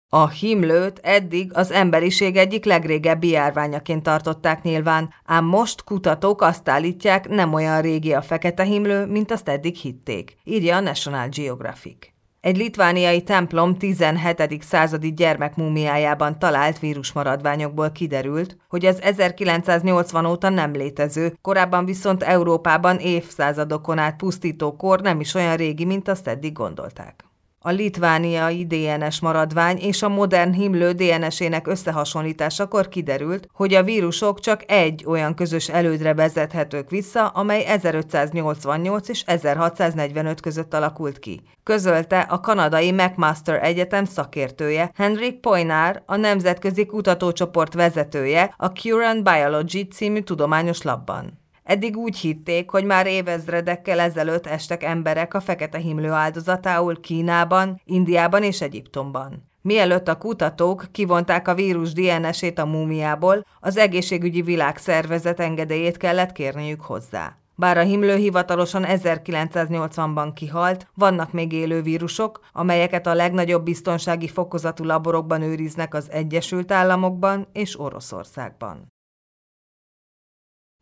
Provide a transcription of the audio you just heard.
A himlőt eddig az emberiség egyik legrégebbi járványaként tartották nyilván, ám most kutatók azt állítják, nem olyan régi a fekete himlő, mint azt eddig hitték, írja a National Geographic. Egy litvániai templom 17. századi gyermekmúmiájában talált vírusmaradványokból kiderült, hogy az 1980 óta nem létező, korábban viszont Európában évszázadokon át pusztító kor nem is olyan régi, mint azt eddig gondolták. A litvániai DNS maradvány és a modern himlő DNS-ének összehasonlításakor kiderült, hogy a vírusok csak egy olyan közös elődre vezethetők vissza, amely 1588 és 1645 között alakult ki. Közölte a kanadai McMaster Egyetem szakértője, Henrik Poinár, a nemzetközi kutatócsoport vezetője a Current Biology című tudományos labban. Eddig úgy hitték, hogy már évezredekkel ezelőtt estek emberek a fekete himlő áldozatául Kínában, Indiában és Egyiptomban. Mielőtt a kutatók kivonták a vírus DNS-ét a múmiából, az Egészségügyi Világszervezet engedélyét kellett kérniük hozzá. Bár a himlő hivatalosan 1980-ban kihalt, vannak még élő vírusok, amelyeket a legnagyobb biztonsági fokozatú laborokban őriznek az Egyesült Államokban és Oroszországban.